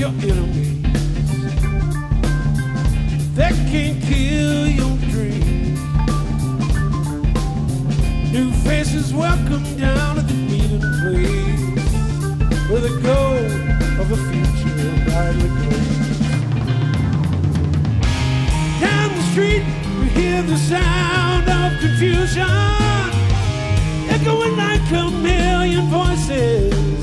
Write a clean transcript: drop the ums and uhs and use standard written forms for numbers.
your enemies. That can't kill your dreams. New faces welcome down at the meeting place, where the goal of a future brightly glows. Down the street we hear the sound of confusion, echoing like a million voices.